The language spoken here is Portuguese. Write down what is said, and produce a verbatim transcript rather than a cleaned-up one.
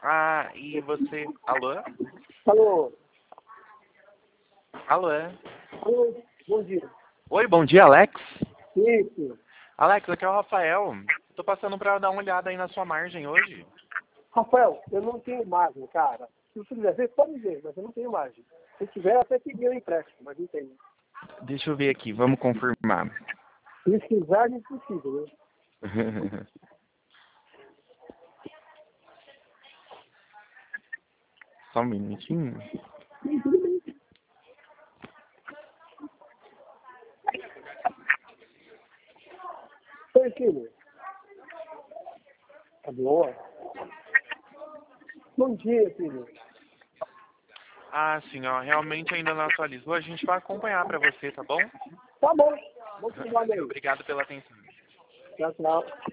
Ah, e você... Alô? Alô? Alô? Alô? Bom dia. Oi, bom dia, Alex. Isso. Alex, aqui é o Rafael. Tô passando pra dar uma olhada aí na sua margem hoje. Rafael, eu não tenho margem, cara. Se você quiser ver, pode ver, mas eu não tenho margem. Se tiver, até queria um empréstimo, mas não tenho. Deixa eu ver aqui, vamos confirmar. Pesquisar é impossível, né? Só um minutinho. Oi, filho. Tá boa? Bom dia, filho. Ah, sim, ó, realmente ainda não atualizou. A gente vai acompanhar pra você, tá bom? Tá bom. Vamos cuidar daí. Obrigado pela atenção. Tchau, tchau.